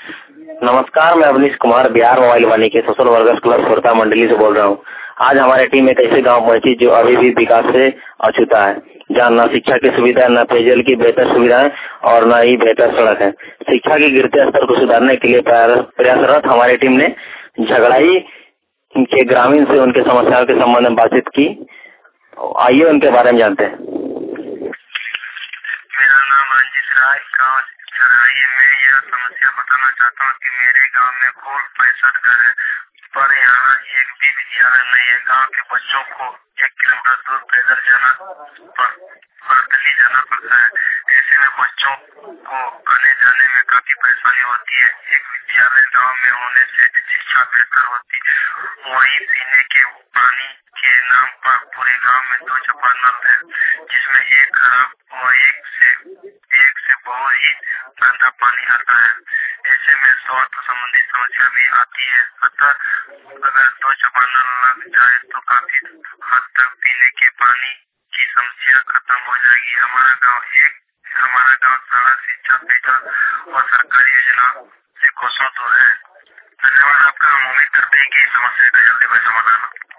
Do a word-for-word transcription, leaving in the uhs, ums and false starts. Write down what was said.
नमस्कार, मैं अवनीश कुमार बिहार मोबाइल वाणी के सोशल वर्कर्स क्लब खोरता मंडली से बोल रहा हूँ। आज हमारी टीम एक ऐसे गांव पहुंची जो अभी भी विकास से अछूता है, जहाँ न शिक्षा की सुविधा, न पेयजल की बेहतर सुविधाएं और न ही बेहतर सड़क है। शिक्षा के गिरते स्तर को सुधारने के लिए प्रयासरत हमारी टीम ने झगड़ाई के ग्रामीण से उनके समस्याओं के संबंध में बातचीत की। आइए उनके बारे में जानते हैं। मेरा नाम रंजित राय, गाँव झगड़ाई। मैं यह समस्या बताना चाहता हूँ कि मेरे गांव में कुल पैंसठ घर है, पर यहाँ एक भी विद्यालय नहीं है। गांव के बच्चों को एक किलोमीटर दूर पैदल जाना पैदल जाना पड़ता है। ऐसे में बच्चों को आने जाने में काफी परेशानी होती है। एक विद्यालय गांव में होने से शिक्षा बेहतर होती है। वहीं पीने के पानी के नाम पर पूरे गांव में दो चापानल है, जिसमें एक खराब और एक से एक से बहुत ही गंदा पानी आता है। ऐसे में स्वास्थ्य संबंधी समस्या भी आती है। अतः अगर दो चापानल लग जाए तो काफी हद तक पीने के पानी की समस्या खत्म हो जाएगी। हमारा गांव एक हमारा गांव सड़क, शिक्षा, पेयजल और सरकारी योजना से कोसों दूर है। धन्यवाद आपका। हम उम्मीद करते हैं कि समस्या का जल्दी से समाधान हो।